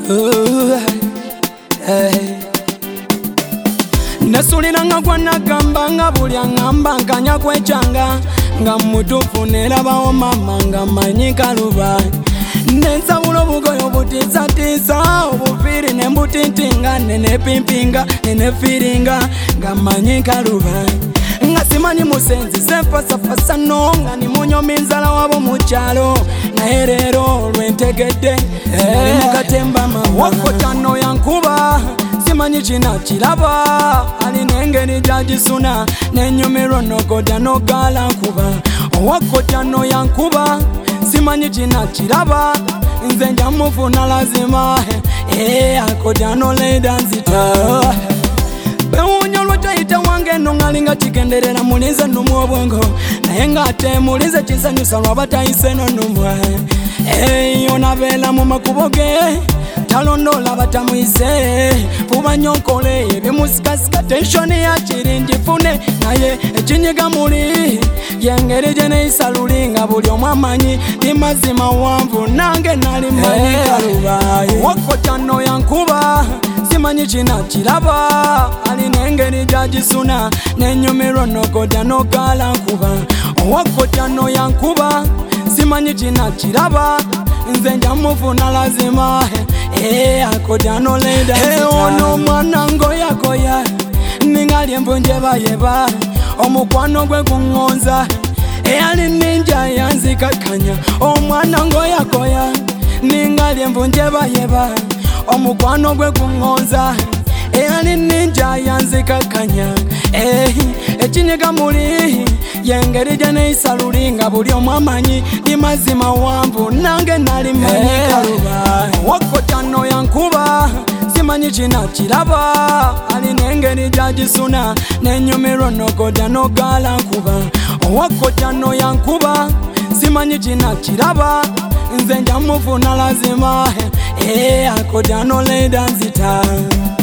Nasulira nga gwanagamba nga buli aŋŋamba nkanya kwechanga nga mutuufu nerabawo mama nga manyi kaluba nensawula obugoyo obutiisatiisa obufiiri nembutintinga nenepimpinga nenefiiringa nga manyi kaluba nga simanyi musenzi senfasafasano nga nimunyomi nzala wabo mu kyalo naye leero lwentegedde ali mu katemba mama wakotano yankuba simanyi kina kiraba alina engeri gyagisuna nenyumirwa nogoda nogala nkuba owakotano yankuba simanyi kina kiraba nze njamufuna lazima akotano leida nzita bewunya lwetayita wange no ngalinga kigenderera mulize numu obwongo naye ngate mulize kisanyusa lwabatayise no numwe yonabeera mu makubo ge talondola batamuyise fuba nnyo nkole ebimusikasika tenshoni yakiri ngifune naye ekinyiga muli yengeri gye neeyisa luli nga buli omu amanyi ndi mazima wanvu nange nali manyi kalubaye wakotano yankuba simanyi kina kiraba alina engeri gyagisuna nenyumirwa nogoda nogala nkuba owakotano yankuba simanyi kina kiraba nze njamufuna lazima akotano leida ono mwana ngoyakoya ningali envunje bayeba omukwano gwe guŋŋonza eyali ninja yanzikakanya omwana ngoyakoya ningali envunje bayeba omukwano gwe guŋŋonza eyali ninja yanzikakanya ekinyiga muli yengeri gye neeyisa luli nga buli omu amanyi ndi mazima wanvu nange nali manyi kaluba wakotano yankuba simanyi kina kiraba alina engeri gyagisuna nenyumirwa nogoda nogala nkuba owakotano yankuba simanyi kina kiraba nze njamufuna lazima akotano leida nzita